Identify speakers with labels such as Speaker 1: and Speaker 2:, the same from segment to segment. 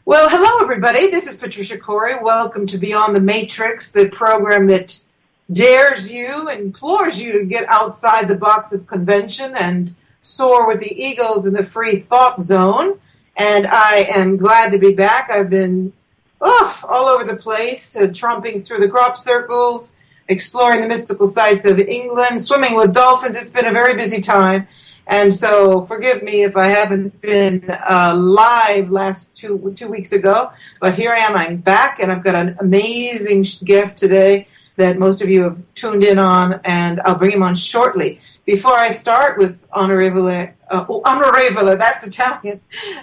Speaker 1: Well, hello, everybody. This is Patricia Corey. Welcome to Beyond the Matrix, the program that dares you, implores you to get outside the box of convention and soar with the eagles in the free thought zone. And I am glad to be back. I've been all over the place, tromping through the crop circles, exploring the mystical sites of England, swimming with dolphins. It's been a very busy time. And so forgive me if I haven't been live last two weeks ago, but here I am. I'm back, and I've got an amazing guest today that most of you have tuned in on, and I'll bring him on shortly. Before I start with Onorevole, that's Italian,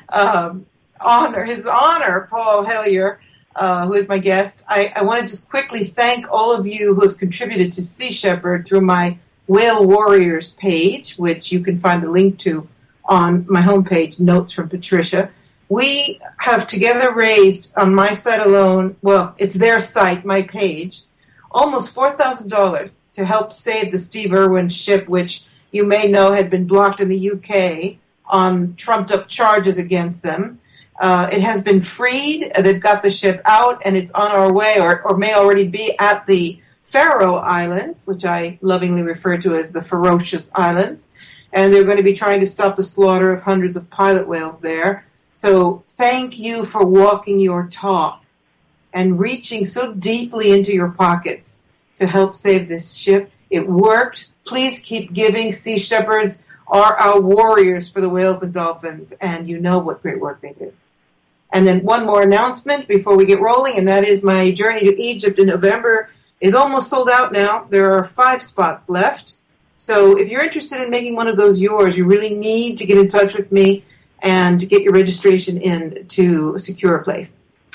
Speaker 1: His Honor, Paul Hellyer, who is my guest, I want to just quickly thank all of you who have contributed to Sea Shepherd through my Whale Warriors page, which you can find the link to on my homepage, Notes from Patricia. We have together raised, on my site alone, well, it's their site, my page, almost $4,000 to help save the Steve Irwin ship, which you may know had been blocked in the UK on trumped-up charges against them. It has been freed. They've got the ship out, and it's on our way, or may already be at the Faroe Islands, which I lovingly refer to as the Ferocious Islands, and they're going to be trying to stop the slaughter of hundreds of pilot whales there. So thank you for walking your talk and reaching so deeply into your pockets to help save this ship. It worked. Please keep giving. Sea Shepherds are our warriors for the whales and dolphins, and you know what great work they do. And then one more announcement before we get rolling, and that is my journey to Egypt in November is almost sold out now. There are 5 spots left. So if you're interested in making one of those yours, you really need to get in touch with me and get your registration in to secure a place.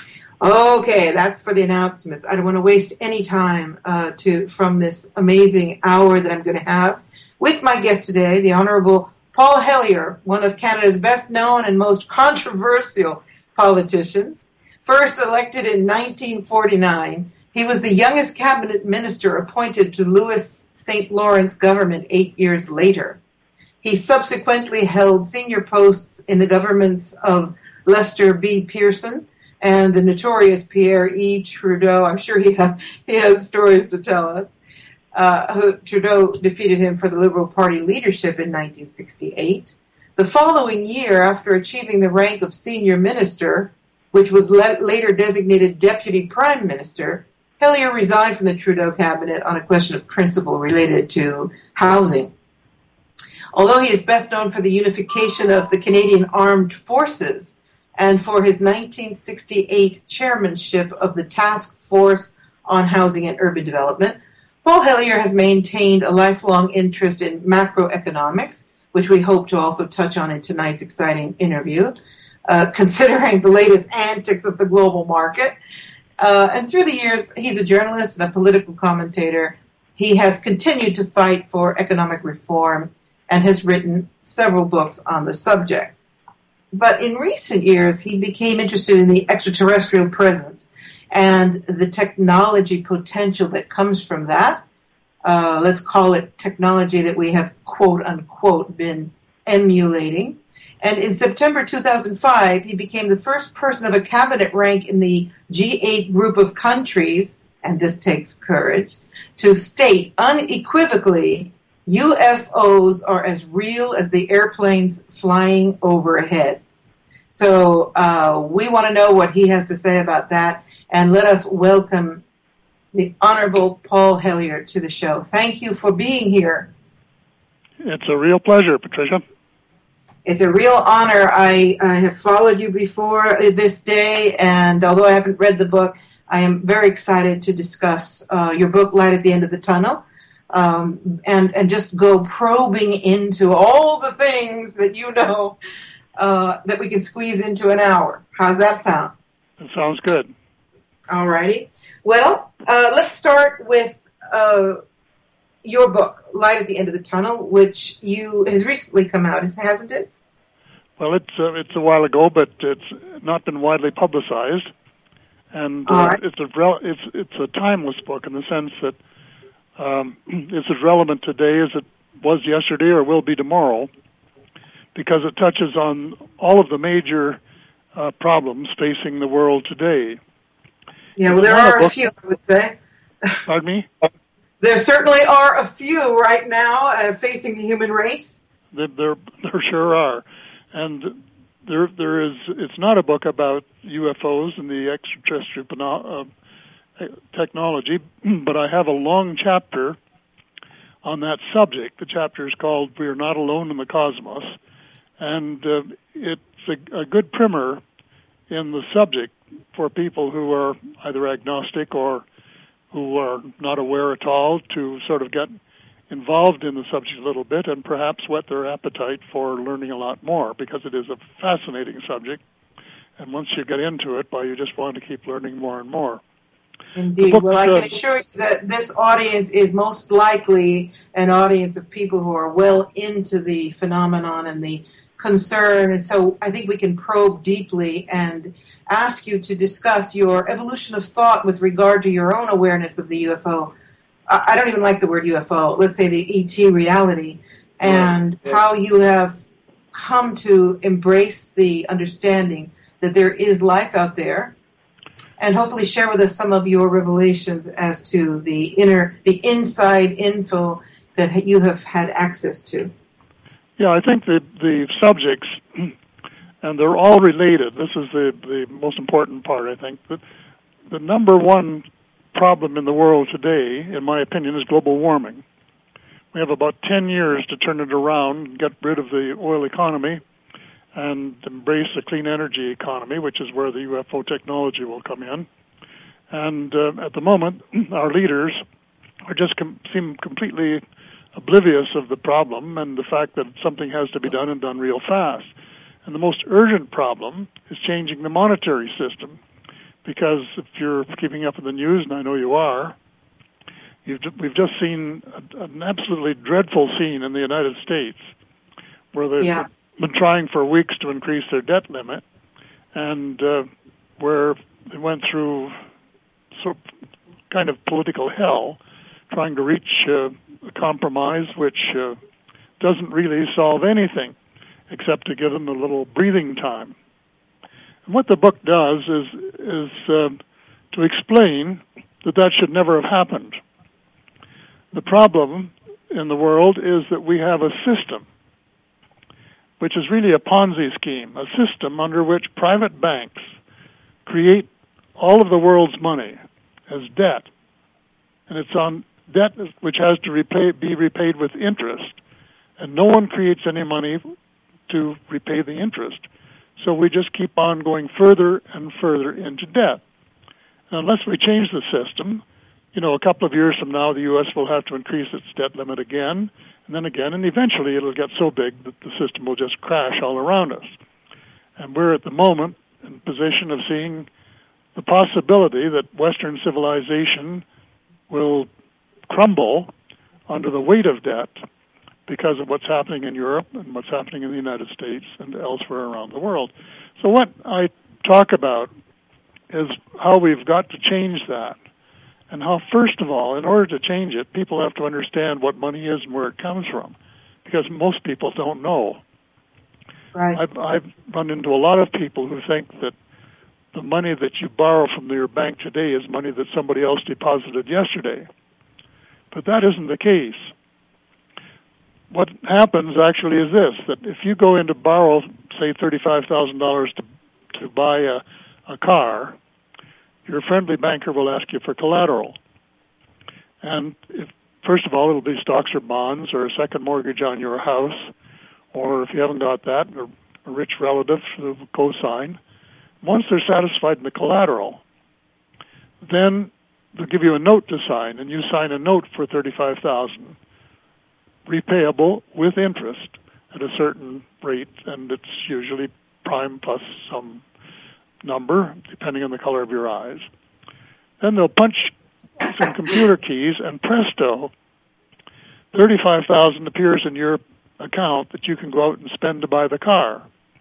Speaker 1: Okay, that's for the announcements. I don't want to waste any time from this amazing hour that I'm going to have with my guest today, the Honorable Paul Hellyer, one of Canada's best known and most controversial politicians. First elected in 1949, he was the youngest cabinet minister appointed to Louis St. Lawrence government 8 years later. He subsequently held senior posts in the governments of Lester B. Pearson and the notorious Pierre E. Trudeau. I'm sure he has stories to tell us. Trudeau defeated him for the Liberal Party leadership in 1968. The following year, after achieving the rank of senior minister, which was later designated deputy prime minister, Hellyer resigned from the Trudeau cabinet on a question of principle related to housing. Although he is best known for the unification of the Canadian Armed Forces and for his 1968 chairmanship of the Task Force on Housing and Urban Development, Paul Hellyer has maintained a lifelong interest in macroeconomics, which we hope to also touch on in tonight's exciting interview, considering the latest antics of the global market. And through the years, he's a journalist and a political commentator. He has continued to fight for economic reform and has written several books on the subject. But in recent years, he became interested in the extraterrestrial presence and the technology potential that comes from that. Let's call it technology that we have, quote unquote, been emulating. And in September 2005, he became the first person of a cabinet rank in the G8 group of countries, and this takes courage, to state unequivocally UFOs are as real as the airplanes flying overhead. So we want to know what he has to say about that, and let us welcome the Honorable Paul Hellyer to the show. Thank you for being here.
Speaker 2: It's a real pleasure, Patricia.
Speaker 1: It's a real honor. I have followed you before this day, and although I haven't read the book, I am very excited to discuss your book, Light at the End of the Tunnel, and just go probing into all the things that you know that we can squeeze into an hour. How's that sound?
Speaker 2: That sounds good.
Speaker 1: All righty. Well, let's start with your book, Light at the End of the Tunnel, which has recently come out, hasn't it?
Speaker 2: Well, it's a while ago, but it's not been widely publicized, and
Speaker 1: right.
Speaker 2: it's a timeless book in the sense that it's as relevant today as it was yesterday or will be tomorrow, because it touches on all of the major problems facing the world today.
Speaker 1: Yeah, well, there are a few, I would say.
Speaker 2: Pardon me?
Speaker 1: There certainly are a few right now facing the human race.
Speaker 2: There sure are. And there is. It's not a book about UFOs and the extraterrestrial technology, but I have a long chapter on that subject. The chapter is called "We Are Not Alone in the Cosmos," and it's a good primer in the subject for people who are either agnostic or who are not aware at all to sort of get involved in the subject a little bit and perhaps whet their appetite for learning a lot more, because it is a fascinating subject. And once you get into it, you just want to keep learning more and more.
Speaker 1: Indeed. Well, I can assure you that this audience is most likely an audience of people who are well into the phenomenon and the concern. And so I think we can probe deeply and ask you to discuss your evolution of thought with regard to your own awareness of the UFO. I don't even like the word UFO. Let's say the ET reality, and how you have come to embrace the understanding that there is life out there, and hopefully share with us some of your revelations as to the inside info that you have had access to.
Speaker 2: Yeah, I think the subjects, and they're all related. This is the most important part, I think. The number one problem in the world today, in my opinion, is global warming. We have about 10 years to turn it around, get rid of the oil economy, and embrace a clean energy economy, which is where the UFO technology will come in. And at the moment, our leaders are just seem completely oblivious of the problem and the fact that something has to be done and done real fast. And the most urgent problem is changing the monetary system. Because if you're keeping up with the news, and I know you are, we've just seen an absolutely dreadful scene in the United States where they've been trying for weeks to increase their debt limit, and where they went through kind of political hell trying to reach a compromise which doesn't really solve anything except to give them a little breathing time. And what the book does is to explain that should never have happened. The problem in the world is that we have a system, which is really a Ponzi scheme, a system under which private banks create all of the world's money as debt. And it's on debt which has to be repaid with interest. And no one creates any money to repay the interest. So we just keep on going further and further into debt. And unless we change the system, a couple of years from now, the U.S. will have to increase its debt limit again, and then again, and eventually it'll get so big that the system will just crash all around us. And we're at the moment in position of seeing the possibility that Western civilization will crumble under the weight of debt because of what's happening in Europe and what's happening in the United States and elsewhere around the world. So what I talk about is how we've got to change that, and how, first of all, in order to change it, people have to understand what money is and where it comes from, because most people don't know.
Speaker 1: Right.
Speaker 2: I've run into a lot of people who think that the money that you borrow from your bank today is money that somebody else deposited yesterday. But that isn't the case. What happens actually is this, that if you go in to borrow, say, $35,000 to buy a car, your friendly banker will ask you for collateral. And first of all, it'll be stocks or bonds or a second mortgage on your house, or if you haven't got that, a rich relative who will co-sign. Once they're satisfied in the collateral, then they'll give you a note to sign, and you sign a note for $35,000, repayable with interest at a certain rate, and it's usually prime plus some number, depending on the color of your eyes. Then they'll punch some computer keys, and presto, $35,000 appears in your account that you can go out and spend to buy the car.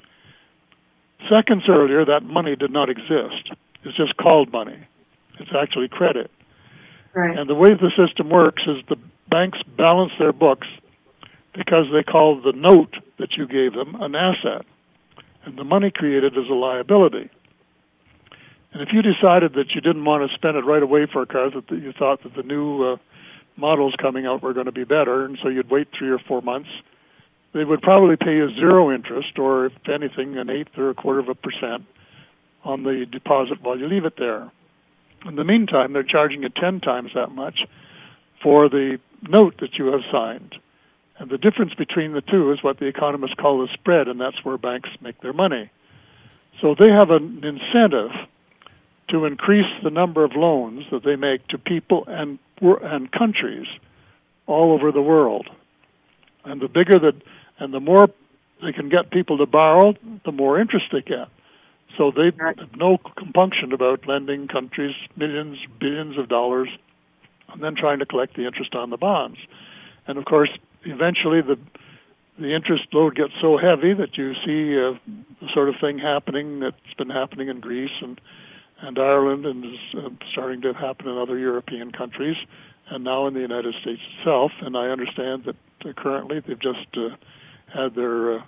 Speaker 2: Seconds earlier, that money did not exist. It's just called money. It's actually credit.
Speaker 1: Right.
Speaker 2: And the way the system works is the banks balance their books because they call the note that you gave them an asset. and the money created is a liability. And if you decided that you didn't want to spend it right away for a car, that you thought that the new models coming out were going to be better, and so you'd wait 3 or 4 months, they would probably pay you zero interest, or if anything, an eighth or a quarter of a percent on the deposit while you leave it there. In the meantime, they're charging you 10 times that much for the note that you have signed. And the difference between the two is what the economists call the spread, and that's where banks make their money. So they have an incentive to increase the number of loans that they make to people and countries all over the world. And the bigger and the more they can get people to borrow, the more interest they get. So they have no compunction about lending countries millions, billions of dollars, and then trying to collect the interest on the bonds. And of course, eventually the interest load gets so heavy that you see the sort of thing happening that's been happening in Greece and Ireland, and is starting to happen in other European countries, and now in the United States itself. And I understand that currently they've just had their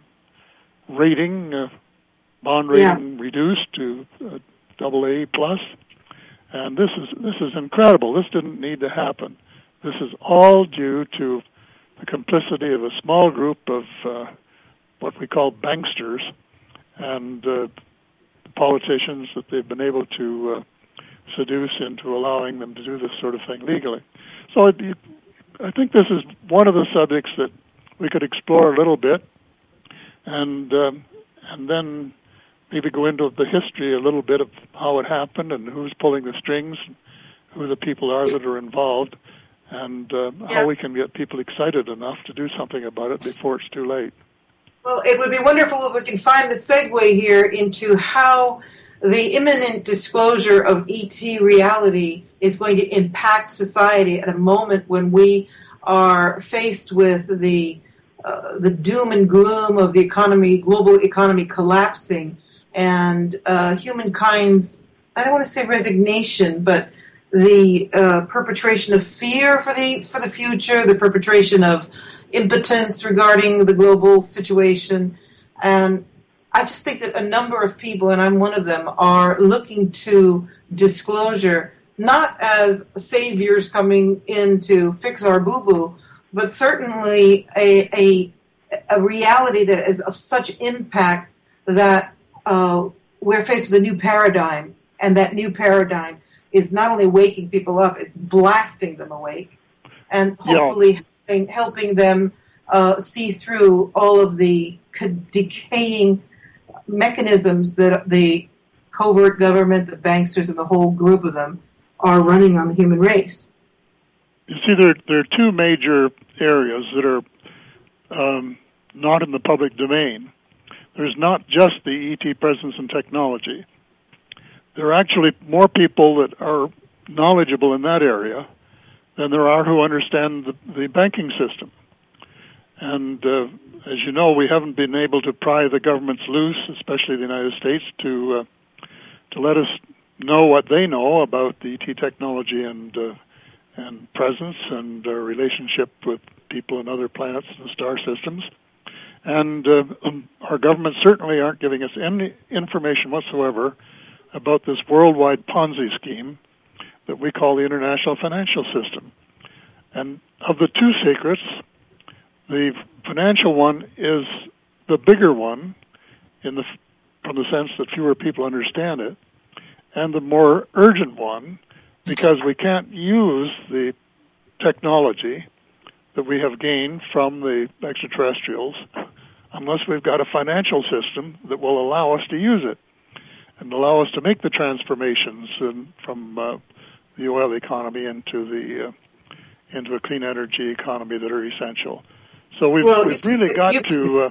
Speaker 2: bond rating reduced to AA plus, and this is incredible. This didn't need to happen. This is all due to the complicity of a small group of what we call banksters and politicians that they've been able to seduce into allowing them to do this sort of thing legally. So I think this is one of the subjects that we could explore a little bit, and then maybe go into the history a little bit of how it happened and who's pulling the strings, who the people are that are involved, and how we can get people excited enough to do something about it before it's too late.
Speaker 1: Well, it would be wonderful if we can find the segue here into how the imminent disclosure of ET reality is going to impact society at a moment when we are faced with the doom and gloom of the economy, global economy collapsing, and humankind's, I don't want to say resignation, but the perpetration of fear for the future, the perpetration of impotence regarding the global situation. And I just think that a number of people, and I'm one of them, are looking to disclosure not as saviors coming in to fix our boo-boo, but certainly a reality that is of such impact that we're faced with a new paradigm, and that new paradigm is not only waking people up, it's blasting them awake, and hopefully helping them see through all of the decaying mechanisms that the covert government, the banksters, and the whole group of them are running on the human race.
Speaker 2: You see, there are two major areas that are not in the public domain. There's not just the ET presence and technology. There are actually more people that are knowledgeable in that area than there are who understand the banking system. And as you know, we haven't been able to pry the governments loose, especially the United States, to let us know what they know about the ET technology and presence and relationship with people and other planets and star systems. And our governments certainly aren't giving us any information whatsoever about this worldwide Ponzi scheme that we call the international financial system. And of the two secrets, the financial one is the bigger one from the sense that fewer people understand it, and the more urgent one because we can't use the technology that we have gained from the extraterrestrials unless we've got a financial system that will allow us to use it and allow us to make the transformations from the oil economy into a clean energy economy that are essential. So we've really got to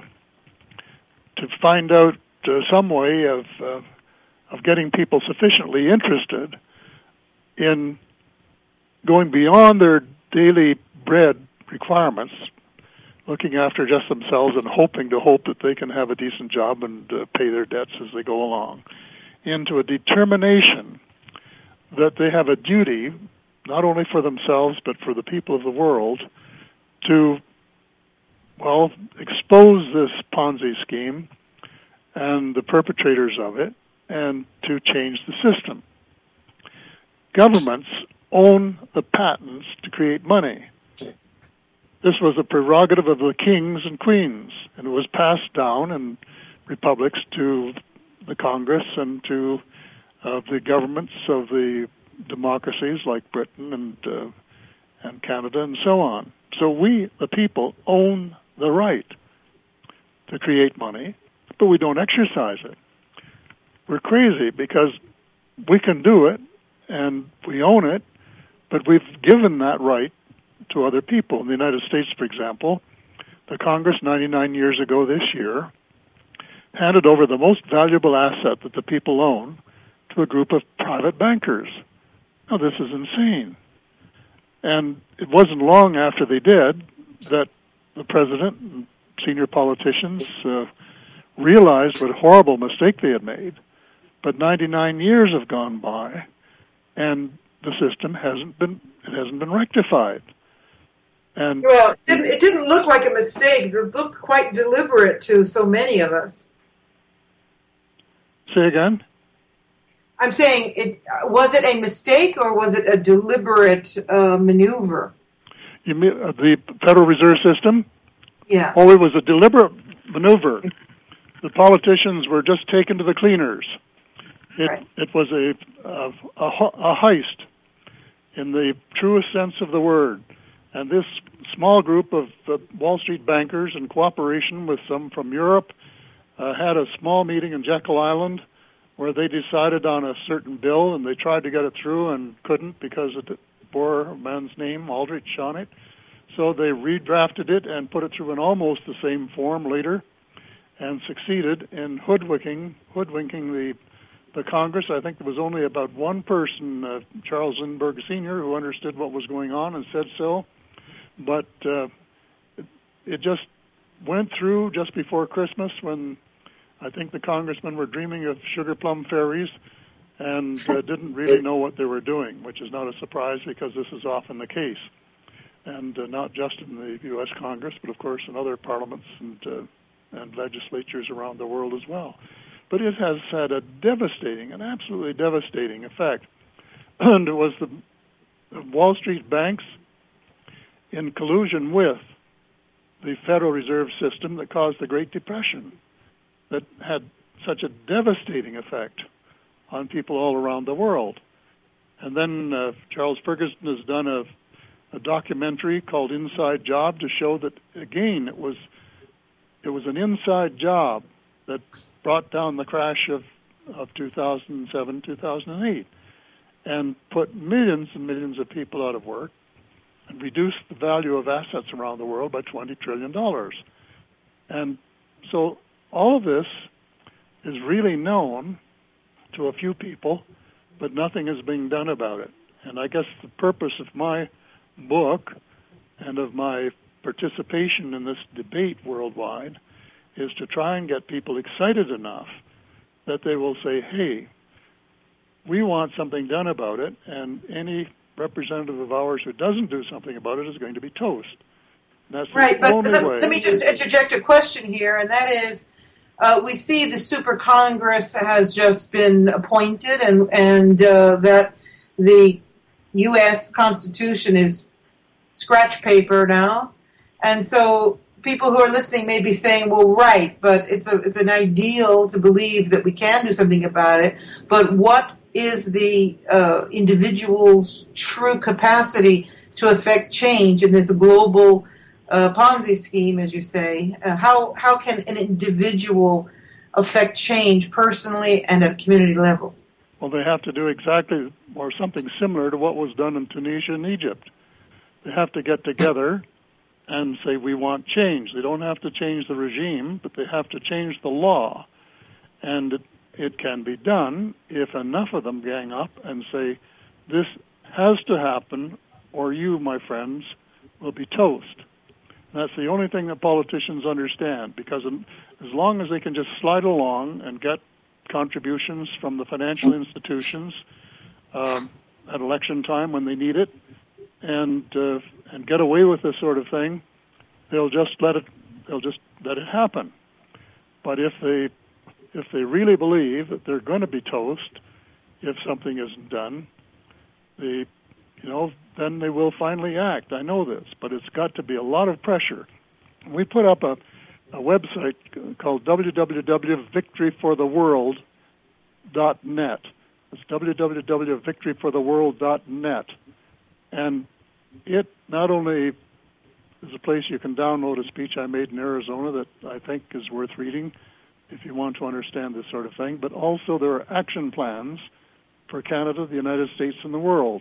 Speaker 2: find out some way of getting people sufficiently interested in going beyond their daily bread requirements, looking after just themselves and hoping that they can have a decent job and pay their debts as they go along, into a determination that they have a duty, not only for themselves but for the people of the world, to expose this Ponzi scheme and the perpetrators of it, and to change the system. Governments own the patents to create money. This was a prerogative of the kings and queens, and it was passed down in republics to the Congress and to the governments of the democracies like Britain and Canada and so on. So we, the people, own the right to create money, but we don't exercise it. We're crazy because we can do it and we own it, but we've given that right to other people. In the United States, for example, the Congress 99 years ago this year handed over the most valuable asset that the people own to a group of private bankers. Now, this is insane. And it wasn't long after they did that the president and senior politicians realized what a horrible mistake they had made. But 99 years have gone by, and the system hasn't been rectified. And
Speaker 1: well, it didn't look like a mistake. It looked quite deliberate to so many of us.
Speaker 2: Say again?
Speaker 1: I'm saying, was it a mistake or was it a deliberate maneuver?
Speaker 2: You mean the Federal Reserve System?
Speaker 1: Yeah.
Speaker 2: Oh, it was a deliberate maneuver. The politicians were just taken to the cleaners. It was a heist in the truest sense of the word. And this small group of Wall Street bankers, in cooperation with some from Europe, had a small meeting in Jekyll Island where they decided on a certain bill, and they tried to get it through and couldn't because it bore a man's name, Aldrich, on it. So they redrafted it and put it through in almost the same form later and succeeded in hoodwinking the Congress. I think there was only about one person, Charles Lindbergh Sr., who understood what was going on and said so. But it just went through just before Christmas when I think the congressmen were dreaming of sugar plum fairies and didn't really know what they were doing, which is not a surprise because this is often the case. And not just in the U.S. Congress, but of course in other parliaments and legislatures around the world as well. But it has had a devastating, an absolutely devastating effect. And it was the Wall Street banks in collusion with the Federal Reserve System that caused the Great Depression, that had such a devastating effect on people all around the world. And then Charles Ferguson has done a documentary called Inside Job to show that, again, it was an inside job that brought down the crash of 2007, 2008, and put millions and millions of people out of work and reduced the value of assets around the world by $20 trillion. And so all of this is really known to a few people, but nothing is being done about it. And I guess the purpose of my book and of my participation in this debate worldwide is to try and get people excited enough that they will say, hey, we want something done about it, and any representative of ours who doesn't do something about it is going to be toast. And that's
Speaker 1: right,
Speaker 2: the only way.
Speaker 1: Let me just interject a question here, and that is, we see the Super Congress has just been appointed, and that the U.S. Constitution is scratch paper now, and so people who are listening may be saying, well, right, but it's an ideal to believe that we can do something about it, but what is the individual's true capacity to affect change in this global Ponzi scheme, as you say? How can an individual affect change personally and at a community level?
Speaker 2: Well, they have to do exactly or something similar to what was done in Tunisia and Egypt. They have to get together and say, we want change. They don't have to change the regime, but they have to change the law. And it can be done if enough of them gang up and say, this has to happen, or you, my friends, will be toast. And that's the only thing that politicians understand, because as long as they can just slide along and get contributions from the financial institutions at election time when they need it, and get away with this sort of thing, they'll just let it happen. But if they if they really believe that they're going to be toast if something isn't done, then they will finally act. I know this, but it's got to be a lot of pressure. We put up a website called www.victoryfortheworld.net. It's www.victoryfortheworld.net. And it not only is a place you can download a speech I made in Arizona that I think is worth reading if you want to understand this sort of thing, but also there are action plans for Canada, the United States, and the world.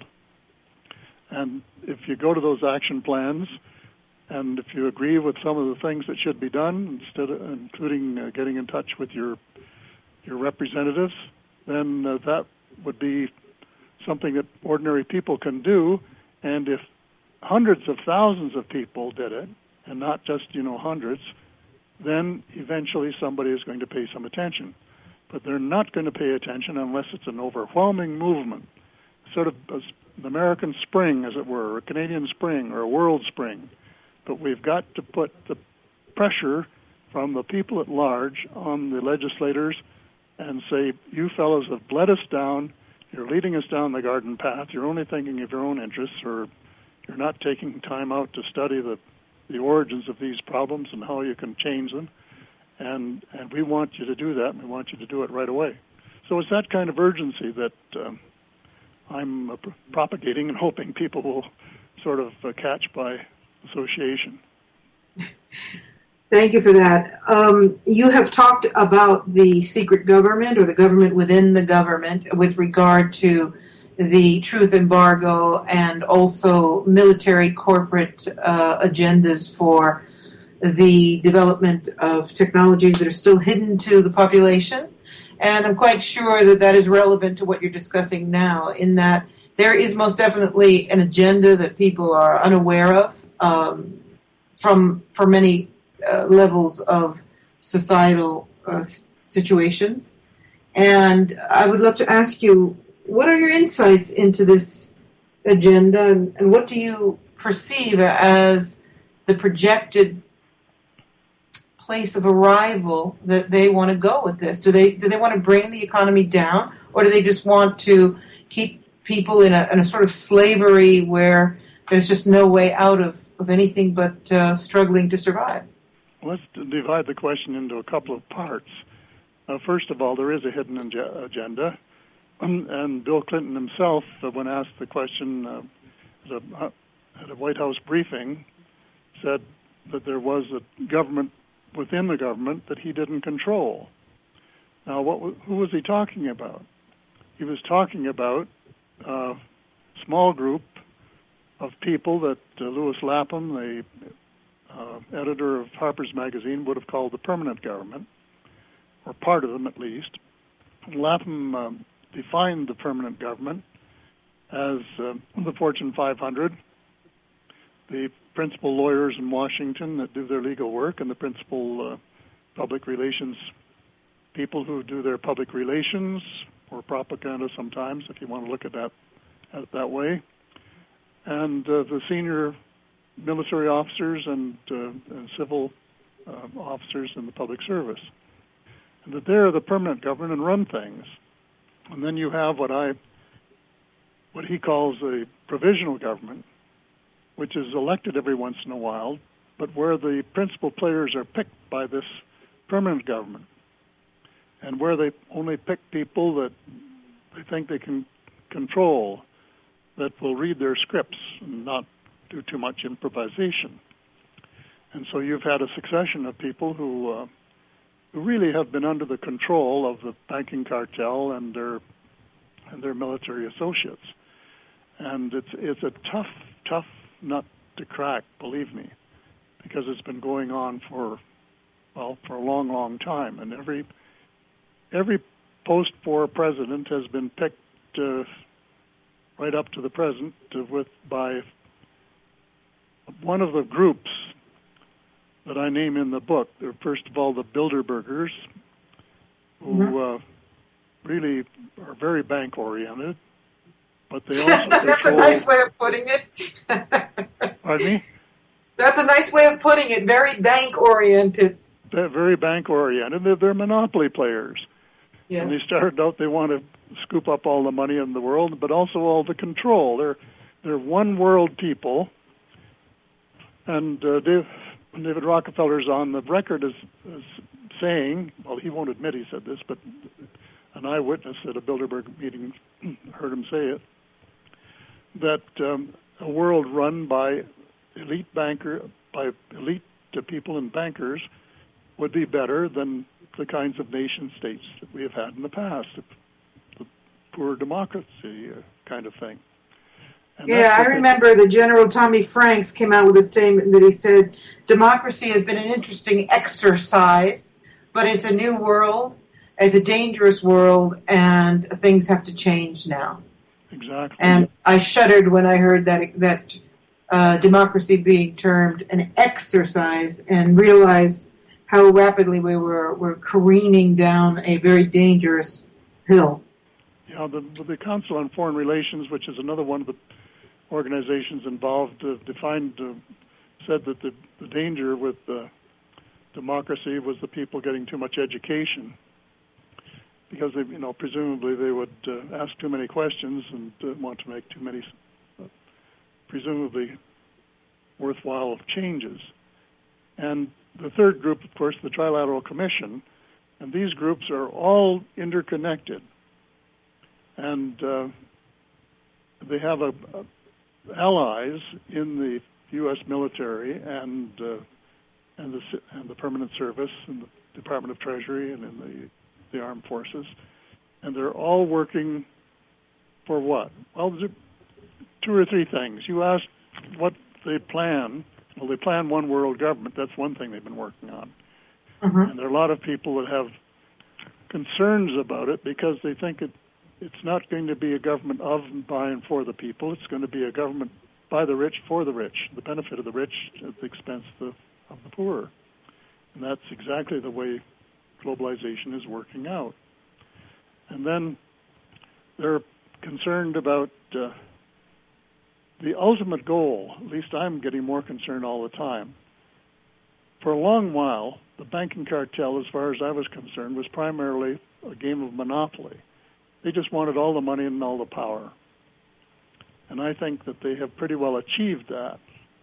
Speaker 2: And if you go to those action plans, and if you agree with some of the things that should be done, including getting in touch with your representatives, then that would be something that ordinary people can do. And if hundreds of thousands of people did it, and not just hundreds, then eventually somebody is going to pay some attention. But they're not going to pay attention unless it's an overwhelming movement, sort of an American Spring, as it were, or a Canadian Spring, or a World Spring. But we've got to put the pressure from the people at large on the legislators and say, you fellows have bled us down, you're leading us down the garden path, you're only thinking of your own interests, or you're not taking time out to study the origins of these problems and how you can change them. And we want you to do that, and we want you to do it right away. So it's that kind of urgency that I'm propagating and hoping people will sort of catch by association.
Speaker 1: Thank you for that. You have talked about the secret government or the government within the government with regard to the truth embargo and also military corporate agendas for the development of technologies that are still hidden to the population. And I'm quite sure that that is relevant to what you're discussing now, in that there is most definitely an agenda that people are unaware of for many levels of societal situations. And I would love to ask you, what are your insights into this agenda, and what do you perceive as the projected place of arrival that they want to go with this? Do they want to bring the economy down, or do they just want to keep people in a sort of slavery where there's just no way out of anything but struggling to survive?
Speaker 2: Let's divide the question into a couple of parts. First of all, there is a hidden agenda. And Bill Clinton himself, when asked the question at a White House briefing, said that there was a government within the government that he didn't control. Now, who was he talking about? He was talking about a small group of people that Lewis Lapham, the editor of Harper's Magazine, would have called the permanent government, or part of them at least. Lapham defined the permanent government as the Fortune 500, the principal lawyers in Washington that do their legal work, and the principal public relations people who do their public relations, or propaganda sometimes, if you want to look at it that way, and the senior military officers and civil officers in the public service. And that they're the permanent government and run things. And then you have what he calls a provisional government, which is elected every once in a while, but where the principal players are picked by this permanent government, and where they only pick people that they think they can control, that will read their scripts and not do too much improvisation. And so you've had a succession of people who really have been under the control of the banking cartel and their military associates. And it's a tough nut to crack, believe me, because it's been going on for a long time. And every post-war president has been picked right up to the present by one of the groups that I name in the book. They're first of all the Bilderbergers, who really are very bank-oriented, but they also
Speaker 1: That's a nice way of putting it.
Speaker 2: Pardon me?
Speaker 1: That's a nice way of putting it, very bank-oriented.
Speaker 2: very bank-oriented. They're monopoly players.
Speaker 1: Yeah.
Speaker 2: And they started out, they want to scoop up all the money in the world, but also all the control. They're one-world people. And David Rockefeller's on the record as saying, well, he won't admit he said this, but an eyewitness at a Bilderberg meeting heard him say it, that a world run by elite people and bankers would be better than the kinds of nation states that we have had in the past, the poor democracy kind of thing. And
Speaker 1: yeah, I remember that General Tommy Franks came out with a statement that he said, democracy has been an interesting exercise, but it's a new world, it's a dangerous world, and things have to change now.
Speaker 2: Exactly.
Speaker 1: And I shuddered when I heard that democracy being termed an exercise, and realized how rapidly we were careening down a very dangerous hill.
Speaker 2: Yeah, the Council on Foreign Relations, which is another one of the organizations involved, said that the danger with democracy was the people getting too much education, because they, presumably they would ask too many questions and want to make too many presumably worthwhile changes. And the third group, of course, the Trilateral Commission, and these groups are all interconnected, and they have allies in the U.S. military and the Permanent Service and the Department of Treasury and in the Armed Forces, and they're all working for what? Well, there's two or three things. You asked what they plan. Well, they plan one world government. That's one thing they've been working on.
Speaker 1: Mm-hmm.
Speaker 2: And there are a lot of people that have concerns about it because they think it's not going to be a government of and by and for the people. It's going to be a government by the rich for the rich, the benefit of the rich at the expense of the poor. And that's exactly the way globalization is working out. And then they're concerned about the ultimate goal. At least I'm getting more concerned all the time. For a long while, the banking cartel, as far as I was concerned, was primarily a game of monopoly. They just wanted all the money and all the power. And I think that they have pretty well achieved that.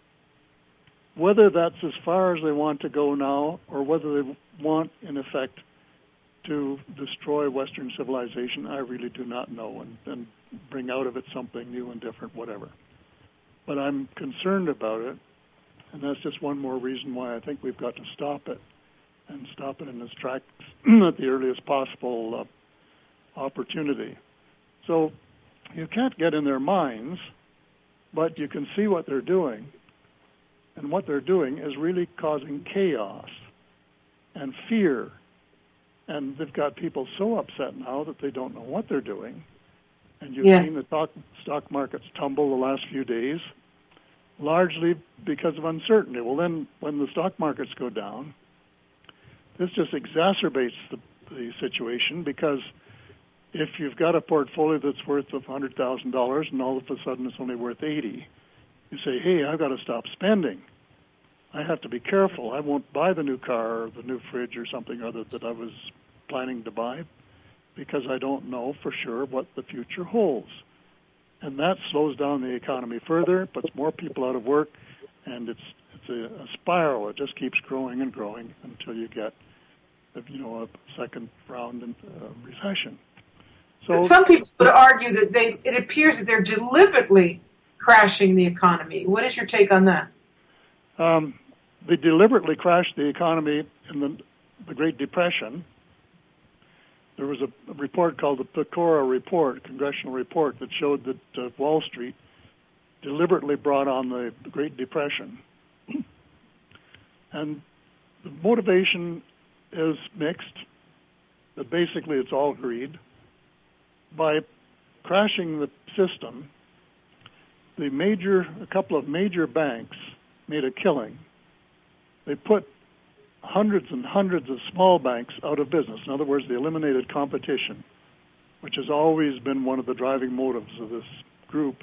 Speaker 2: Whether that's as far as they want to go now, or whether they want, in effect, to destroy Western civilization, I really do not know, and bring out of it something new and different, whatever. But I'm concerned about it, and that's just one more reason why I think we've got to stop it, and stop it in its tracks at the earliest possible opportunity. So you can't get in their minds, but you can see what they're doing. And what they're doing is really causing chaos and fear. And they've got people so upset now that they don't know what they're doing. And you've seen the stock markets tumble the last few days, largely because of uncertainty. Well, then when the stock markets go down, this just exacerbates the situation, because if you've got a portfolio that's worth $100,000 and all of a sudden it's only worth $80,000, you say, hey, I've got to stop spending. I have to be careful. I won't buy the new car or the new fridge or something other that I was planning to buy, because I don't know for sure what the future holds. And that slows down the economy further, puts more people out of work, and it's a spiral. It just keeps growing and growing until you get a second round in recession. So
Speaker 1: but some people would argue that it appears that they're deliberately crashing the economy. What is your take on that?
Speaker 2: They deliberately crashed the economy in the Great Depression. There was a report called the Pecora Report, congressional report, that showed that Wall Street deliberately brought on the Great Depression. And the motivation is mixed, but basically it's all greed. By crashing the system, a couple of major banks made a killing. They put hundreds and hundreds of small banks out of business. In other words, they eliminated competition, which has always been one of the driving motives of this group.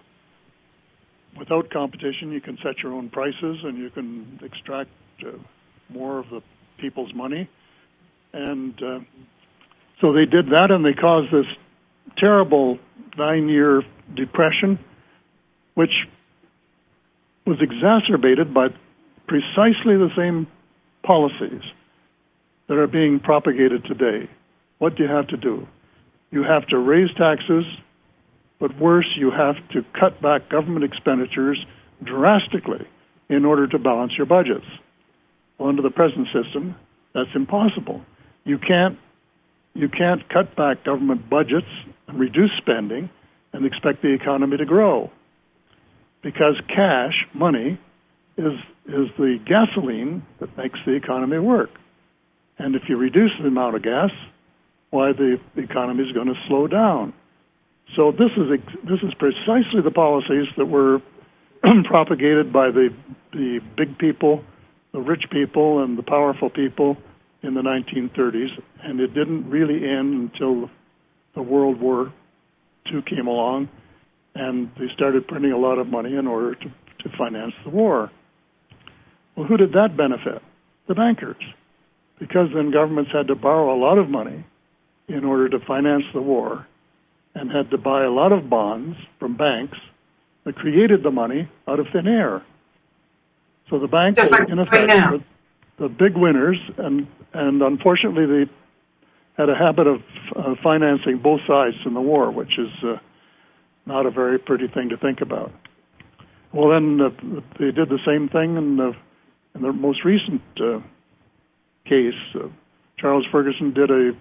Speaker 2: Without competition, you can set your own prices and you can extract more of the people's money. And so they did that, and they caused this terrible 9-year depression, which was exacerbated by precisely the same policies that are being propagated today. What do you have to do? You have to raise taxes, but worse, you have to cut back government expenditures drastically in order to balance your budgets. Well, under the present system, that's impossible. You can't cut back government budgets and reduce spending and expect the economy to grow, because cash, money, is the gasoline that makes the economy work. And if you reduce the amount of gas, why, the economy is going to slow down. So this is precisely the policies that were propagated by the big people, the rich people, and the powerful people in the 1930s, and it didn't really end until the World War II came along, and they started printing a lot of money in order to finance the war. Well, who did that benefit? The bankers, because then governments had to borrow a lot of money in order to finance the war, and had to buy a lot of bonds from banks that created the money out of thin air. So the banks,
Speaker 1: just like
Speaker 2: in effect, were the big winners, and unfortunately they had a habit of financing both sides in the war, which is not a very pretty thing to think about. Well, then they did the same thing in the most recent case. Charles Ferguson did a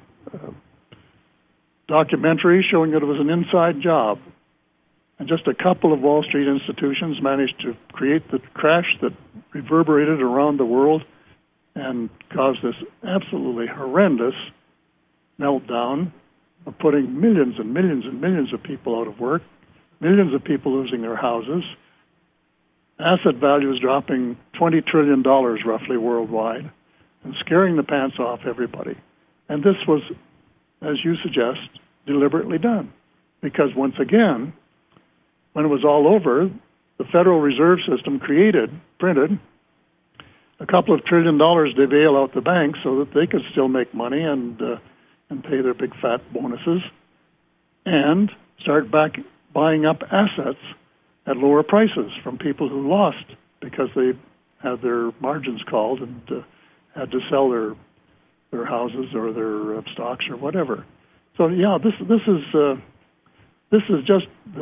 Speaker 2: documentary showing that it was an inside job. And just a couple of Wall Street institutions managed to create the crash that reverberated around the world and caused this absolutely horrendous meltdown of putting millions and millions and millions of people out of work, millions of people losing their houses, asset values dropping $20 trillion roughly worldwide, and scaring the pants off everybody. And this was, as you suggest, deliberately done. Because once again, when it was all over, the Federal Reserve System printed a couple of $1 trillion to bail out the banks so that they could still make money and pay their big fat bonuses, and start buying up assets at lower prices from people who lost because they had their margins called and had to sell their houses or their stocks or whatever. So yeah, this is just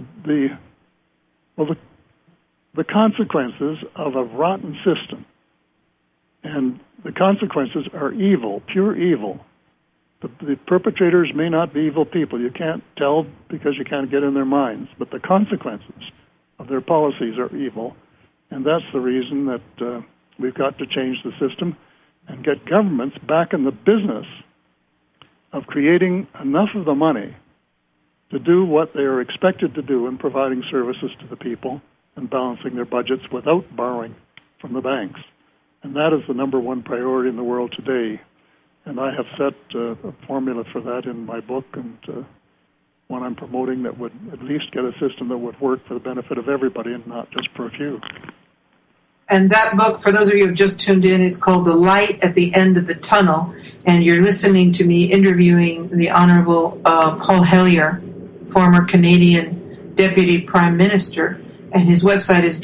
Speaker 2: the consequences of a rotten system, and the consequences are evil, pure evil. The perpetrators may not be evil people. You can't tell because you can't get in their minds, but the consequences of their policies are evil, and that's the reason that we've got to change the system and get governments back in the business of creating enough of the money to do what they are expected to do in providing services to the people and balancing their budgets without borrowing from the banks. And that is the number one priority in the world today. And I have set a formula for that in my book, and one I'm promoting that would at least get a system that would work for the benefit of everybody and not just for a few.
Speaker 1: And that book, for those of you who have just tuned in, is called The Light at the End of the Tunnel. And you're listening to me interviewing the Honorable Paul Hellyer, former Canadian Deputy Prime Minister. And his website is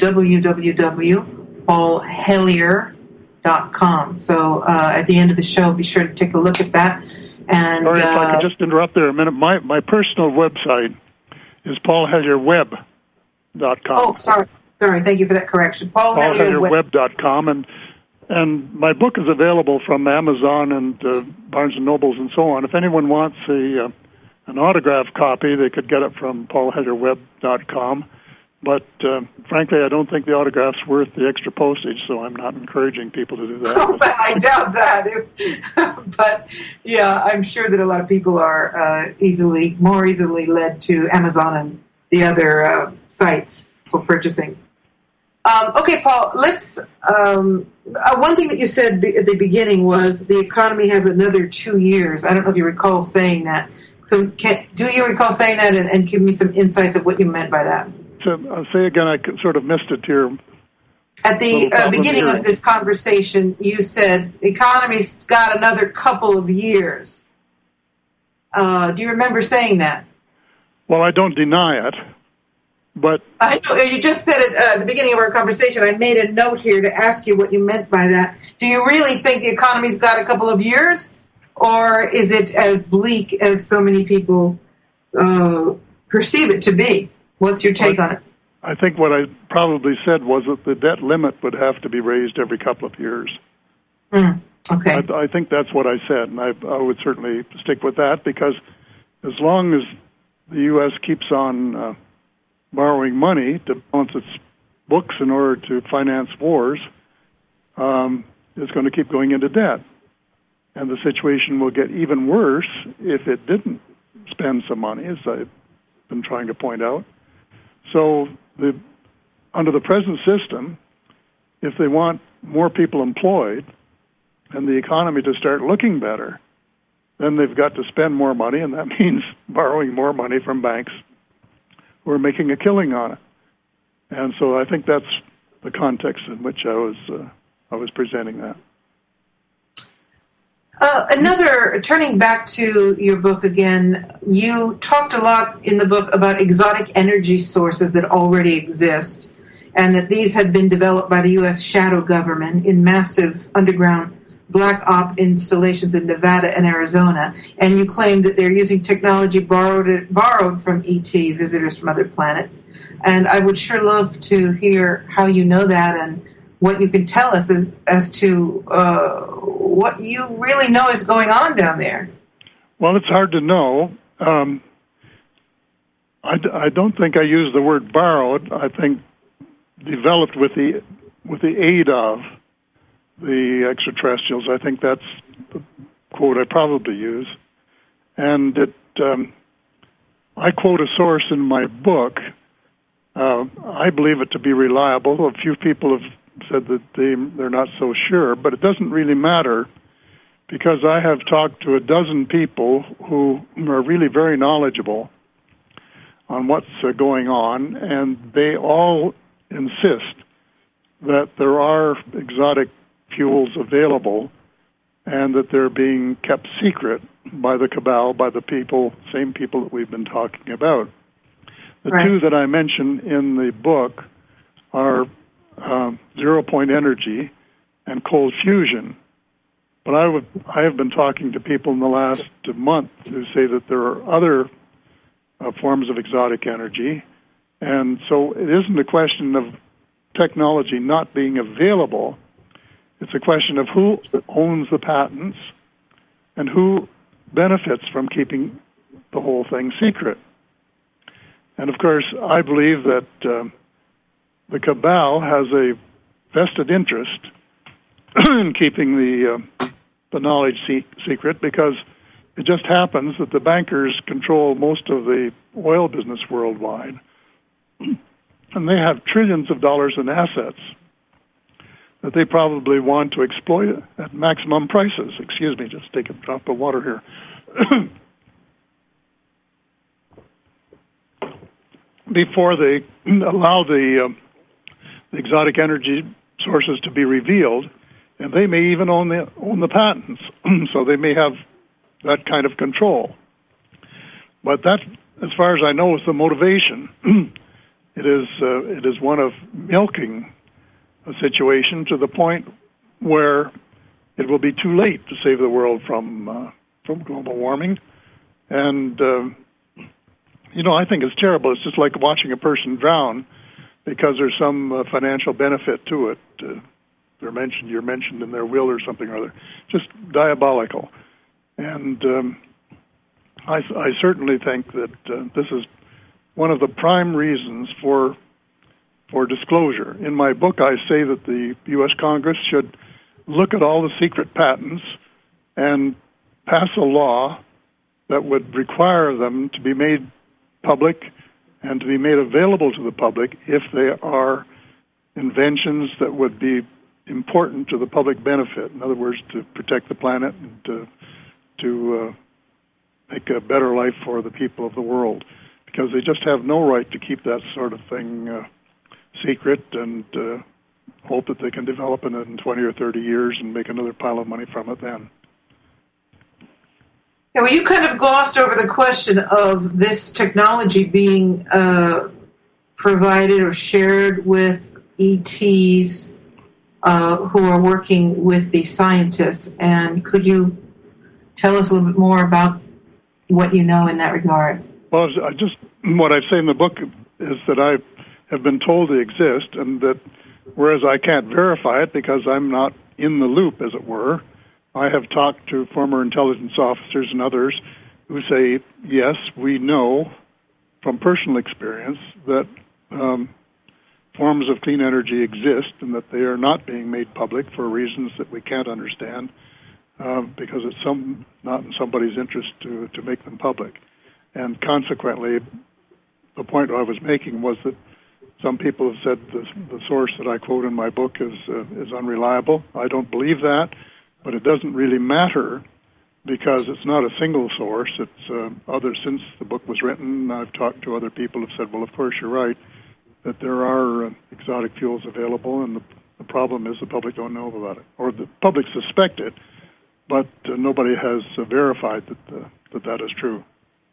Speaker 1: www.paulhellyer.com. So at the end of the show, be sure to take a look at that. And
Speaker 2: sorry, if I could just interrupt there a minute. My personal website is paulhellierweb.com.
Speaker 1: Oh, sorry. Thank you for that correction.
Speaker 2: paulhellierweb.com. And my book is available from Amazon and Barnes & Nobles and so on. If anyone wants an autographed copy, they could get it from paulhellierweb.com. But frankly, I don't think the autograph's worth the extra postage, so I'm not encouraging people to do that.
Speaker 1: Oh, I doubt that. But yeah, I'm sure that a lot of people are more easily led to Amazon and the other sites for purchasing. Okay, Paul, let's. One thing that you said at the beginning was the economy has another 2 years. I don't know if you recall saying that. Do you recall saying that, and give me some insights of what you meant by that?
Speaker 2: I'll say again, I sort of missed it here.
Speaker 1: At the beginning of this conversation, you said the economy's got another couple of years. Do you remember saying that?
Speaker 2: Well, I don't deny it, but...
Speaker 1: I know, you just said it at the beginning of our conversation. I made a note here to ask you what you meant by that. Do you really think the economy's got a couple of years? Or is it as bleak as so many people perceive it to be? What's your take on it?
Speaker 2: I think what I probably said was that the debt limit would have to be raised every couple of years.
Speaker 1: Okay.
Speaker 2: I think that's what I said, and I would certainly stick with that, because as long as the U.S. keeps on borrowing money to balance its books in order to finance wars, it's going to keep going into debt. And the situation will get even worse if it didn't spend some money, as I've been trying to point out. So under the present system, if they want more people employed and the economy to start looking better, then they've got to spend more money, and that means borrowing more money from banks who are making a killing on it. And so I think that's the context in which I was presenting that.
Speaker 1: Turning back to your book again, you talked a lot in the book about exotic energy sources that already exist, and that these had been developed by the U.S. shadow government in massive underground black op installations in Nevada and Arizona, and you claimed that they're using technology borrowed from ET, visitors from other planets. And I would sure love to hear how you know that and what you can tell us as to what you really know is going on down there.
Speaker 2: Well, it's hard to know. I don't think I use the word borrowed. I think developed with the aid of the extraterrestrials. I think that's the quote I probably use. And I quote a source in my book. I believe it to be reliable. A few people have said that they're not so sure, but it doesn't really matter, because I have talked to a dozen people who are really very knowledgeable on what's going on, and they all insist that there are exotic fuels available and that they're being kept secret by the cabal, by the same people that we've been talking about. The two that I mention in the book are zero-point energy and cold fusion. But I have been talking to people in the last month who say that there are other forms of exotic energy. And so it isn't a question of technology not being available. It's a question of who owns the patents and who benefits from keeping the whole thing secret. And of course, I believe that the cabal has a vested interest in keeping the knowledge secret, because it just happens that the bankers control most of the oil business worldwide, and they have trillions of dollars in assets that they probably want to exploit at maximum prices. Excuse me, just take a drop of water here. Before they allow the exotic energy sources to be revealed, and they may even own the patents, so they may have that kind of control. But that, as far as I know, is the motivation. It is one of milking a situation to the point where it will be too late to save the world from global warming. And I think it's terrible. It's just like watching a person drown because there's some financial benefit to it. You're mentioned in their will or something or other. Just diabolical. And I certainly think that this is one of the prime reasons for disclosure. In my book, I say that the U.S. Congress should look at all the secret patents and pass a law that would require them to be made public and to be made available to the public if they are inventions that would be important to the public benefit. In other words, to protect the planet and to make a better life for the people of the world, because they just have no right to keep that sort of thing secret and hope that they can develop it in 20 or 30 years and make another pile of money from it then.
Speaker 1: Yeah, well, you kind of glossed over the question of this technology being provided or shared with ETs who are working with the scientists. And could you tell us a little bit more about what you know in that regard?
Speaker 2: Well, what I say in the book is that I have been told they exist, and that whereas I can't verify it because I'm not in the loop, as it were, I have talked to former intelligence officers and others who say, yes, we know from personal experience that forms of clean energy exist and that they are not being made public for reasons that we can't understand because it's not in somebody's interest to make them public. And consequently, the point I was making was that some people have said the source that I quote in my book is unreliable. I don't believe that. But it doesn't really matter because it's not a single source. It's since the book was written, I've talked to other people who have said, well, of course you're right, that there are exotic fuels available, and the problem is the public don't know about it. Or the public suspect it, but nobody has verified that is true.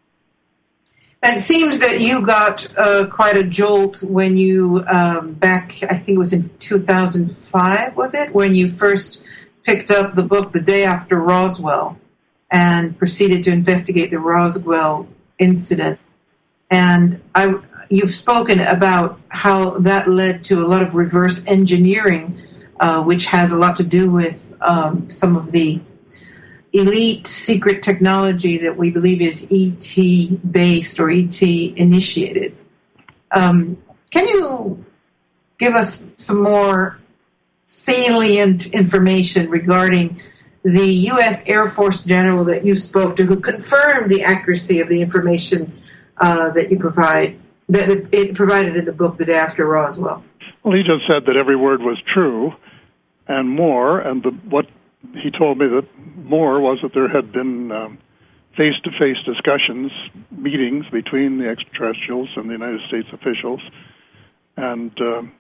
Speaker 1: And it seems that you got quite a jolt when you, back, I think it was in 2005, was it? When you first picked up the book the day after Roswell and proceeded to investigate the Roswell incident. And you've spoken about how that led to a lot of reverse engineering, which has a lot to do with some of the elite secret technology that we believe is ET-based or ET-initiated. Can you give us some more salient information regarding the U.S. Air Force general that you spoke to, who confirmed the accuracy of the information that you provided in the book The Day After Roswell?
Speaker 2: Well, he just said that every word was true and more, and what he told me that more was that there had been face-to-face discussions, meetings between the extraterrestrials and the United States officials, and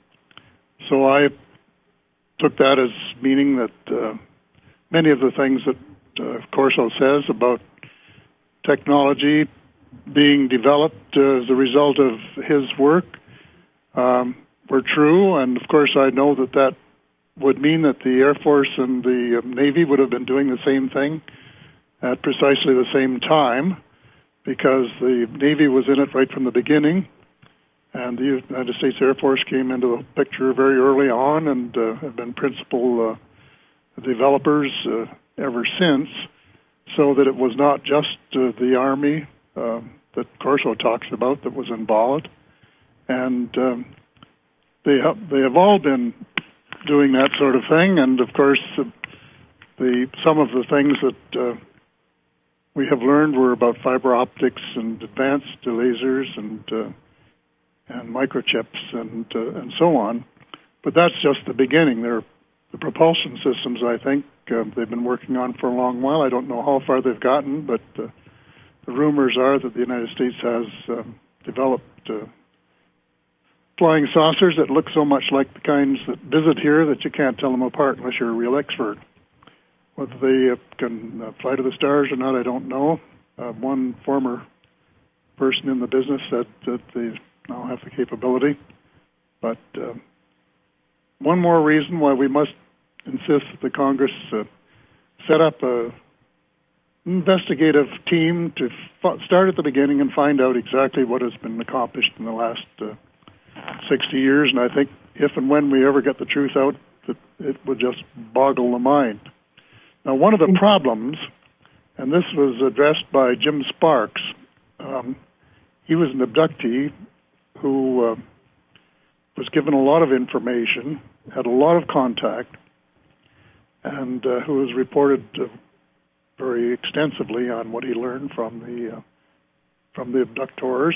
Speaker 2: so I took that as meaning that many of the things that Corso says about technology being developed as a result of his work were true, and of course I know that would mean that the Air Force and the Navy would have been doing the same thing at precisely the same time, because the Navy was in it right from the beginning, and the United States Air Force came into the picture very early on and have been principal developers ever since, so that it was not just the Army that Corso talks about that was involved. And they have all been doing that sort of thing, and of course some of the things that we have learned were about fiber optics and advanced lasers and microchips and so on. But that's just the beginning. They're the propulsion systems, I think, they've been working on for a long while. I don't know how far they've gotten, but the rumors are that the United States has developed flying saucers that look so much like the kinds that visit here that you can't tell them apart unless you're a real expert. Whether they can fly to the stars or not, I don't know. One former person in the business said that they now have the capability. But one more reason why we must insist that the Congress set up an investigative team to start at the beginning and find out exactly what has been accomplished in the last 60 years. And I think if and when we ever get the truth out, that it would just boggle the mind. Now, one of the problems, and this was addressed by Jim Sparks, he was an abductee who was given a lot of information, had a lot of contact, and who was reported very extensively on what he learned from the abductors.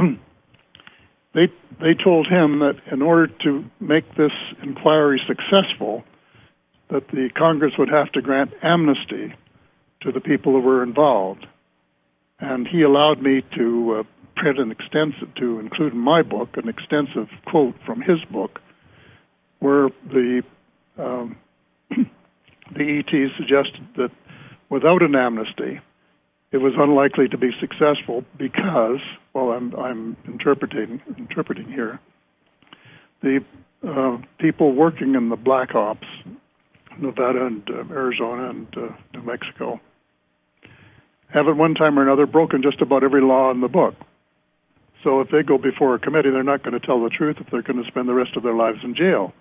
Speaker 2: They told him that in order to make this inquiry successful, that the Congress would have to grant amnesty to the people who were involved. And he allowed me to print to include in my book, an extensive quote from his book, where the ET suggested that without an amnesty, it was unlikely to be successful because, well, I'm interpreting here, the people working in the black ops, Nevada and Arizona and New Mexico, have at one time or another broken just about every law in the book. So if they go before a committee, they're not going to tell the truth if they're going to spend the rest of their lives in jail.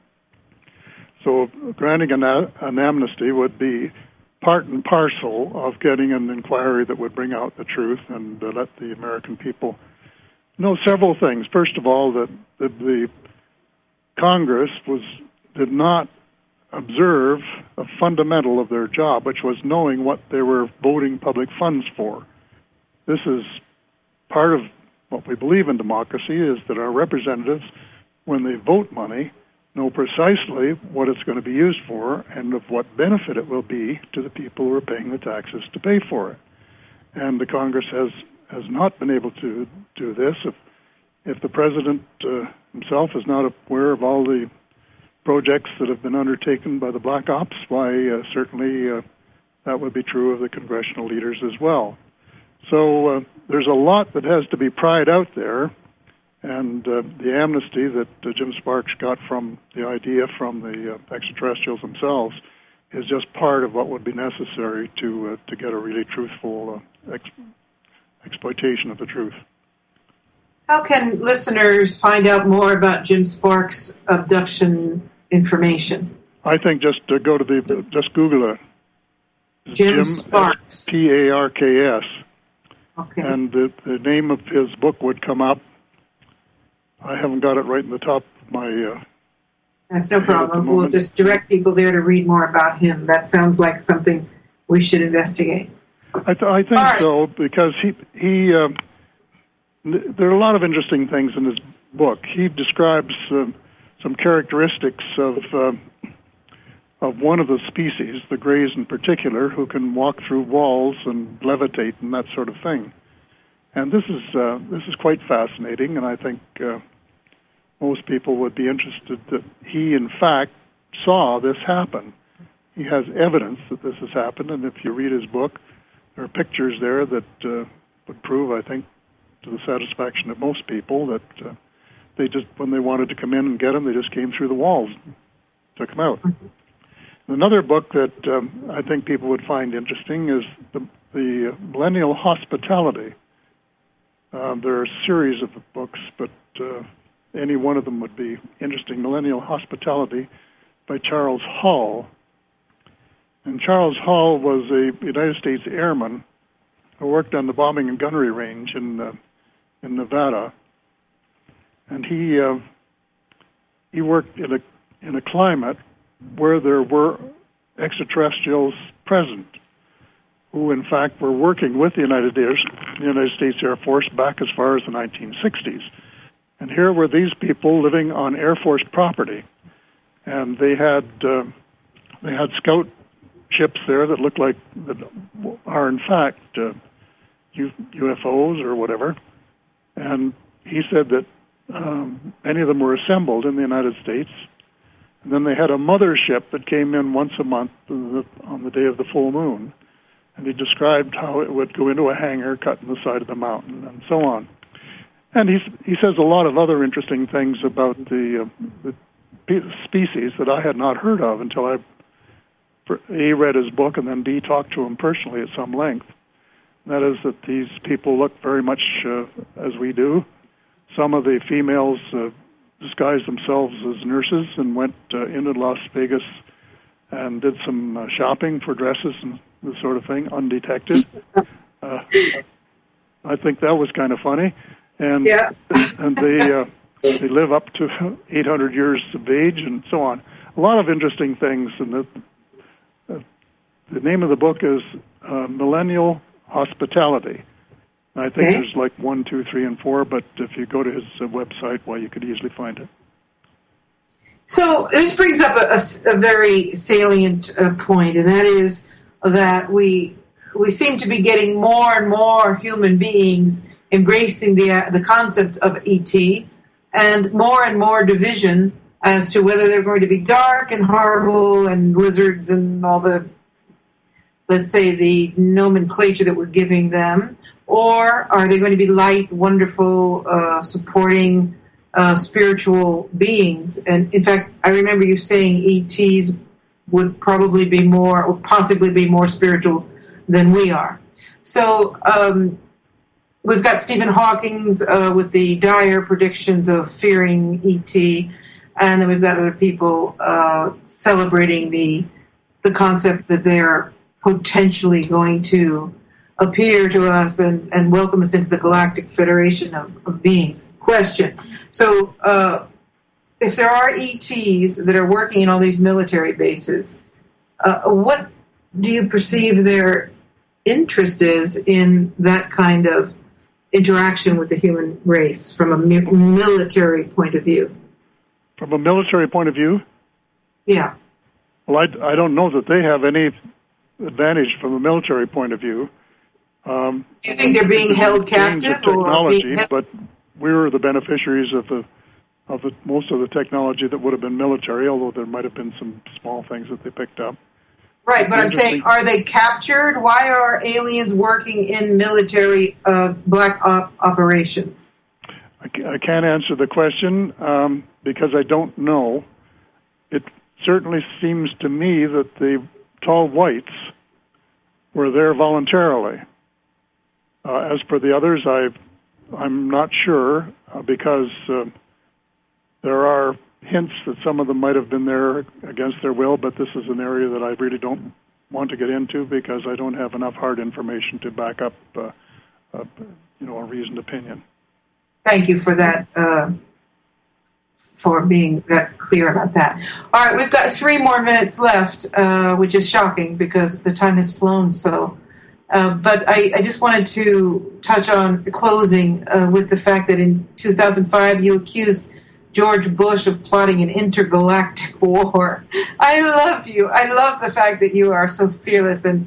Speaker 2: So granting an amnesty would be part and parcel of getting an inquiry that would bring out the truth and let the American people know several things. First of all, that the Congress did not observe a fundamental of their job, which was knowing what they were voting public funds for. This is part of what we believe in democracy, is that our representatives, when they vote money, know precisely what it's going to be used for and of what benefit it will be to the people who are paying the taxes to pay for it. And the Congress has not been able to do this. If the President himself is not aware of all the projects that have been undertaken by the Black Ops, why certainly that would be true of the congressional leaders as well. So there's a lot that has to be pried out there, and the amnesty that Jim Sparks got from the idea from the extraterrestrials themselves is just part of what would be necessary to get a really truthful exploitation of the truth.
Speaker 1: How can listeners find out more about Jim Sparks' abduction information?
Speaker 2: I think just go to just Google it.
Speaker 1: Jim Sparks.
Speaker 2: Sparks.
Speaker 1: Okay.
Speaker 2: And the name of his book would come up. I haven't got it right in the top of my...
Speaker 1: That's no problem. We'll just direct people there to read more about him. That sounds like something we should investigate.
Speaker 2: I think so, because he there are a lot of interesting things in his book. He describes some characteristics of one of the species, the Greys in particular, who can walk through walls and levitate and that sort of thing. And this is quite fascinating, and I think most people would be interested that he, in fact, saw this happen. He has evidence that this has happened, and if you read his book, there are pictures there that would prove, I think, to the satisfaction of most people, that they just, when they wanted to come in and get him, they just came through the walls, took him out. Another book that I think people would find interesting is the Millennial Hospitality. There are a series of books, but any one of them would be interesting. Millennial Hospitality by Charles Hall. And Charles Hall was a United States airman who worked on the bombing and gunnery range in Nevada. And he worked in a climate where there were extraterrestrials present, who in fact were working with the United States Air Force back as far as the 1960s. And here were these people living on Air Force property, and they had scout ships there that looked like, that are in fact UFOs or whatever. And he said that many of them were assembled in the United States. And then they had a mothership that came in once a month on the day of the full moon. And he described how it would go into a hangar cut in the side of the mountain and so on. And he says a lot of other interesting things about the species that I had not heard of until I A, read his book, and then B, talked to him personally at some length. And that is that these people look very much as we do. Some of the females disguised themselves as nurses and went into Las Vegas and did some shopping for dresses and this sort of thing, undetected. I think that was kind of funny. And
Speaker 1: yeah.
Speaker 2: And they live up to 800 years of age and so on. A lot of interesting things. And the name of the book is Millennial Hospitality. I think there's like 1, 2, 3, and 4, but if you go to his website, well, you could easily find it.
Speaker 1: So this brings up a very salient point, and that is that we seem to be getting more and more human beings embracing the concept of ET, and more division as to whether they're going to be dark and horrible and lizards and all the, let's say, the nomenclature that we're giving them, or are they going to be light, wonderful, supporting spiritual beings? And in fact, I remember you saying ETs would probably be more, or possibly be more spiritual than we are. So we've got Stephen Hawking's with the dire predictions of fearing ET, and then we've got other people celebrating the concept that they're potentially going to appear to us and welcome us into the Galactic Federation of beings. Question. So if there are ETs that are working in all these military bases, what do you perceive their interest is in that kind of interaction with the human race from a military point of view?
Speaker 2: From a military point of view?
Speaker 1: Yeah.
Speaker 2: Well, I don't know that they have any advantage from a military point of view.
Speaker 1: Do you think they're being held captive?
Speaker 2: Of technology, but we were the beneficiaries of most of the technology that would have been military, although there might have been some small things that they picked up.
Speaker 1: Right, but I'm saying, are they captured? Why are aliens working in military black operations?
Speaker 2: I can't answer the question because I don't know. It certainly seems to me that the tall whites were there voluntarily. As for the others, I'm not sure because there are hints that some of them might have been there against their will, but this is an area that I really don't want to get into because I don't have enough hard information to back up a reasoned opinion.
Speaker 1: Thank you for that, for being that clear about that. All right, we've got 3 more minutes left, which is shocking because the time has flown so. But I just wanted to touch on closing with the fact that in 2005 you accused George Bush of plotting an intergalactic war. I love you. I love the fact that you are so fearless in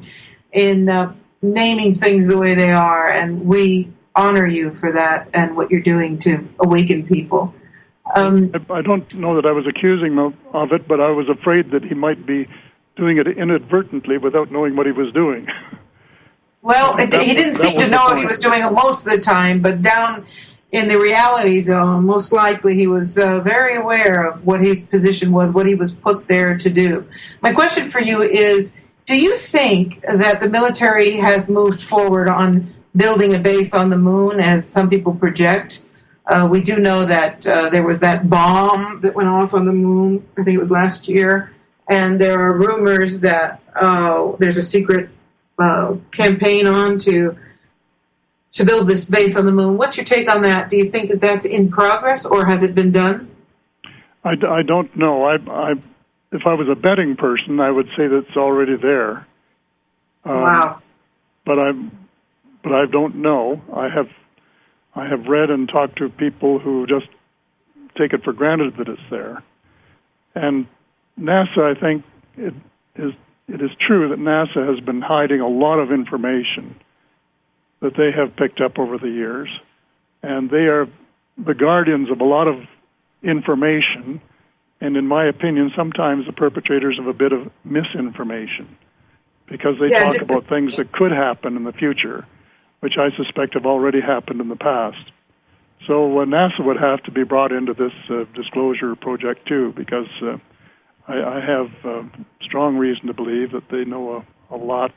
Speaker 1: naming things the way they are, and we honor you for that and what you're doing to awaken people.
Speaker 2: I don't know that I was accusing him of it, but I was afraid that he might be doing it inadvertently without knowing what he was doing.
Speaker 1: Well, he didn't seem to know what he was doing most of the time, but down in the reality zone, most likely he was very aware of what his position was, what he was put there to do. My question for you is, do you think that the military has moved forward on building a base on the moon, as some people project? We do know that there was that bomb that went off on the moon, I think it was last year, and there are rumors that there's a secret campaign on to build this base on the moon. What's your take on that? Do you think that that's in progress, or has it been done?
Speaker 2: I don't know. If I was a betting person, I would say that it's already there.
Speaker 1: Wow.
Speaker 2: But I don't know. I have read and talked to people who just take it for granted that it's there. And NASA, I think it is true that NASA has been hiding a lot of information that they have picked up over the years, and they are the guardians of a lot of information, and in my opinion, sometimes the perpetrators of a bit of misinformation, because they talk about things that could happen in the future, which I suspect have already happened in the past. So NASA would have to be brought into this disclosure project too, because I have strong reason to believe that they know a lot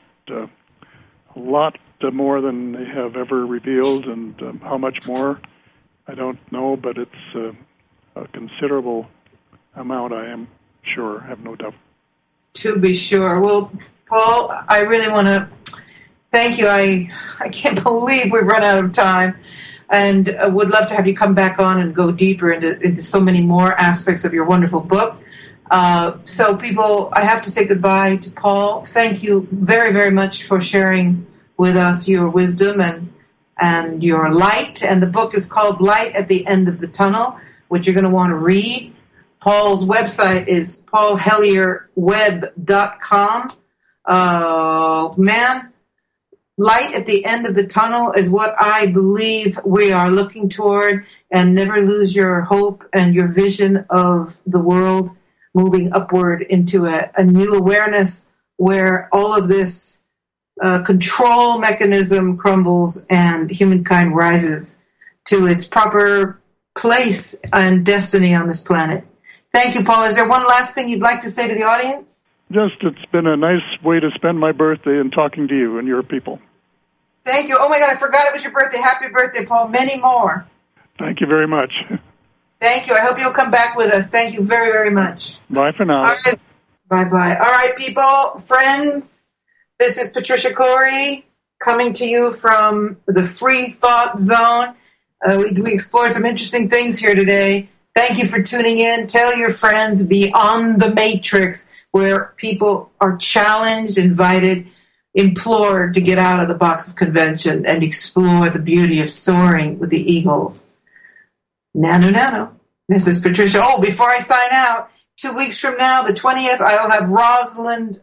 Speaker 2: more than they have ever revealed, and how much more, I don't know, but it's a considerable amount, I am sure, I have no doubt.
Speaker 1: To be sure. Well, Paul, I really want to thank you. I can't believe we've run out of time, and would love to have you come back on and go deeper into so many more aspects of your wonderful book. So people, I have to say goodbye to Paul. Thank you very, very much for sharing with us your wisdom and your light. And the book is called Light at the End of the Tunnel, which you're going to want to read. Paul's website is paulhellierweb.com. Man, light at the end of the tunnel is what I believe we are looking toward, and never lose your hope and your vision of the world moving upward into a new awareness where all of this control mechanism crumbles and humankind rises to its proper place and destiny on this planet. Thank you, Paul. Is there one last thing you'd like to say to the audience?
Speaker 2: Just, it's been a nice way to spend my birthday and talking to you and your people.
Speaker 1: Thank you. Oh, my God, I forgot it was your birthday. Happy birthday, Paul. Many more.
Speaker 2: Thank you very much.
Speaker 1: Thank you. I hope you'll come back with us. Thank you very, very much.
Speaker 2: Bye for now.
Speaker 1: All right. Bye-bye. All right, people, friends, this is Patricia Corey coming to you from the Free Thought Zone. We explored some interesting things here today. Thank you for tuning in. Tell your friends, Beyond the Matrix, where people are challenged, invited, implored to get out of the box of convention and explore the beauty of soaring with the eagles. Nano, nano. This is Patricia. Oh, before I sign out, 2 weeks from now, the 20th, I'll have Rosalind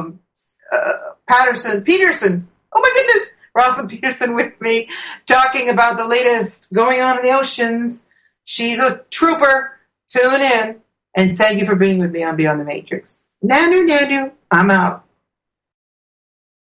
Speaker 1: Peterson. Oh, my goodness. Rosalind Peterson with me, talking about the latest going on in the oceans. She's a trooper. Tune in. And thank you for being with me on Beyond the Matrix. Nanu, nanu. I'm out.